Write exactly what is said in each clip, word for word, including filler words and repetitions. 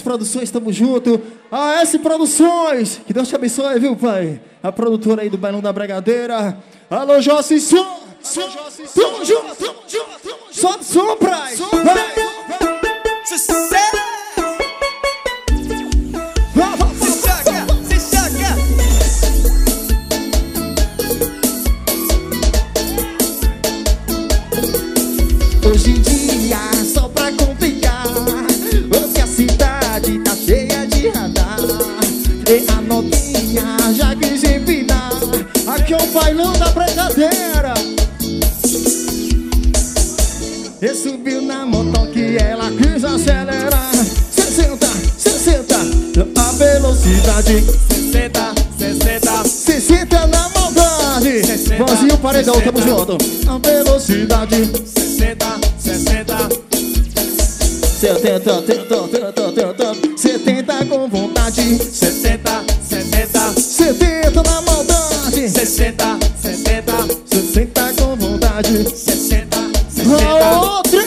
S Produções, tamo junto. A S Produções, que Deus te abençoe, viu, pai? A produtora aí do Bailão da Bregadeira. Alô, Jossi, som! Som! Tamo junto, tamo junto! Sobe som, praia! Sucesso! Se joga, se joga! Hoje em dia, só pra complicar, hoje a cidade tá cheia de radar. E a novinha já quis empinar. Aqui é o bailão da Bregadeira. E subiu na moto que ela quis acelerar. Sessenta, sessenta, a velocidade. Sessenta, sessenta, sessenta na maldade. Vozinho paredão, tamo junto. A velocidade. Sessenta, sessenta, setenta, tenta, tenta, tenta. setenta com vontade. sessenta, setenta, setenta na maldade. sessenta, setenta, sessenta com vontade. sessenta, sessenta. Outra!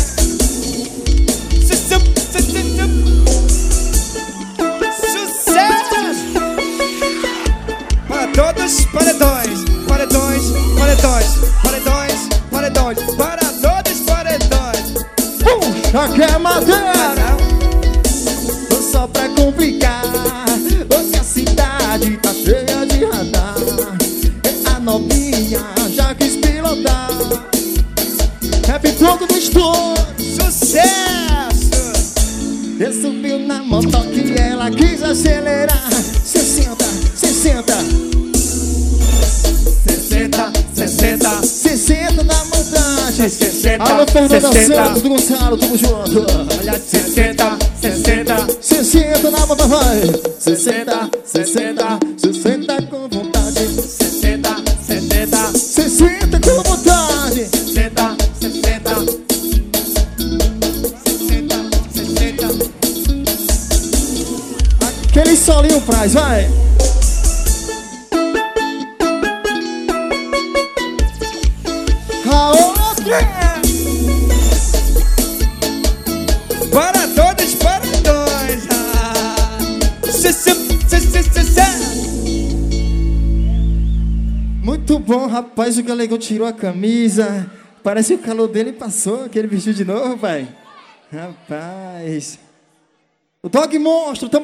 Sucesso! Para todos, paredões, paredões, paredões, paredões, paredões, para todos, paredões. Puxa que é madeira! Só pra complicar, hoje a cidade tá cheia de radar. E a novinha já quis pilotar. Rap pronto do estúdio. Sucesso! E subiu na moto que ela quis acelerar. Sessenta, sessenta, sessenta, sessenta, sessenta na montagem. sessenta, Alô, Fernanda sessenta. Santos do Gonçalo, tamo junto. Olha, sessenta, sessenta, sessenta na montagem, vai. sessenta, sessenta, sessenta com vontade. sessenta, setenta, sessenta com vontade. sessenta, sessenta, sessenta, sessenta. Aquele solinho praz, vai. A outra. Para todos, para dois. Ah. Se, se, se, se, se, se. Muito bom, rapaz. O Galegão tirou a camisa. Parece que o calor dele passou. Aquele vestido de novo, pai. Rapaz. O Dog Monstro, tamo